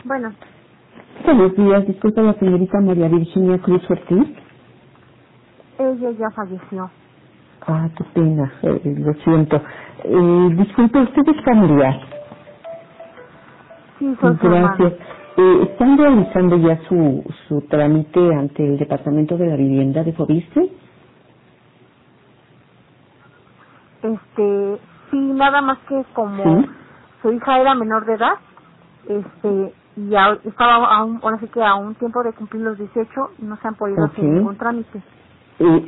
Bueno, Buenos días, disculpa la señorita María Virginia Cruz Ortiz. ella ya falleció. Ah, qué pena, lo siento. Disculpe, ¿usted es familiar? Sí, soy su hermana. Gracias. ¿Están realizando ya su trámite ante el Departamento de la Vivienda de Fobiste? Sí, nada más que como Sí. su hija era menor de edad, y estaba aún, ahora sí que a un tiempo de cumplir los 18, no se han podido Ok. hacer ningún trámite, Eh,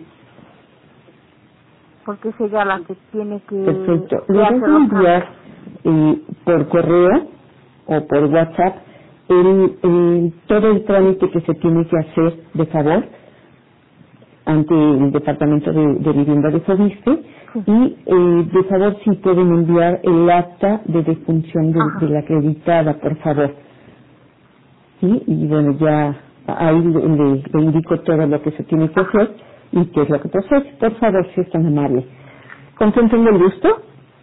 porque es ella la que tiene Perfecto. que Le voy hacer a los trámites. enviar por correo o por WhatsApp todo el trámite que se tiene que hacer de favor ante el Departamento de Vivienda de Fobiste Sí. y de favor si pueden enviar el acta de defunción de Ajá. la acreditada, por favor. ¿Sí? Y bueno, ya ahí le indico todo lo que se tiene que Ajá. hacer y qué es lo que procede. Por favor, si es tan amable. ¿Con quién tengo el gusto?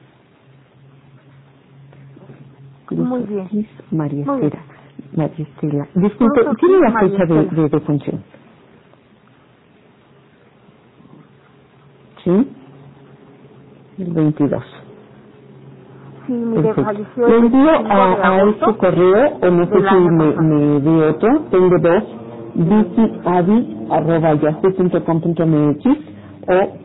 Cruz Muy bien. Ortiz, María Muy bien. Estela. María Estela. Disculpe, Cruz ¿tiene Ortiz, la María fecha Estela. de defunción? ¿Sí? El 22. Sí, mire, Perfecto. falleció Le el envío 25 de a este agosto correo, o no sé del si año pasado. me dé otro, tengo dos, vickyadi@yahoo.com.mx o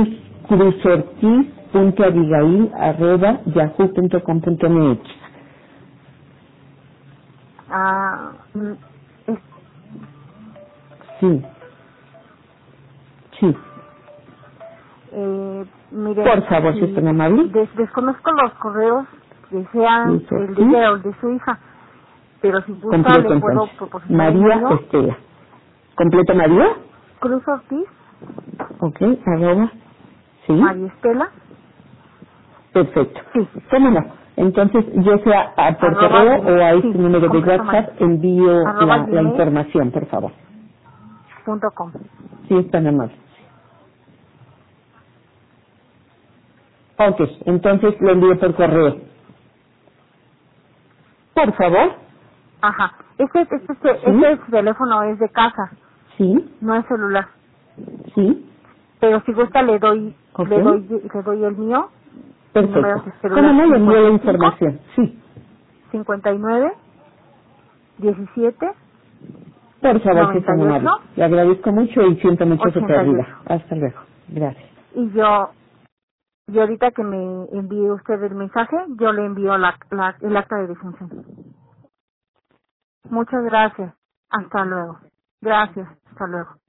cruzortiz.abigail@yahoo.com.mx. Ah, es- Sí, sí. mire, Por favor, si es tan si amable. desconozco los correos que sean Cruz el de Ortiz, ella o el de su hija, pero si gusta completo le puedo entonces. proporcionar el María mío. Estela. ¿Completo María? Cruz Ortiz, Ok, arroba. Sí. María Estela, Perfecto. sí, ¿Cómo no? Entonces, yo sea por arroba correo o a este sí, número de completo María, WhatsApp envío arroba la información, por favor. gmail.com. Si es tan amable. Ok, entonces lo envío por correo. Por favor. Ajá, Sí, este teléfono es de casa, sí, no es celular, sí. pero si gusta Ok, le doy el mío. Mi número perfecto. es ¿Cómo celular no? Le envío la 55 información. Sí. 59 17 Por favor, si es tan 98 amable. Le agradezco mucho y siento mucho su 88. pérdida. Hasta luego. Gracias. Y yo ahorita que me envíe usted el mensaje, yo le envío el acta de defunción. Muchas gracias. Hasta luego. Gracias. Hasta luego.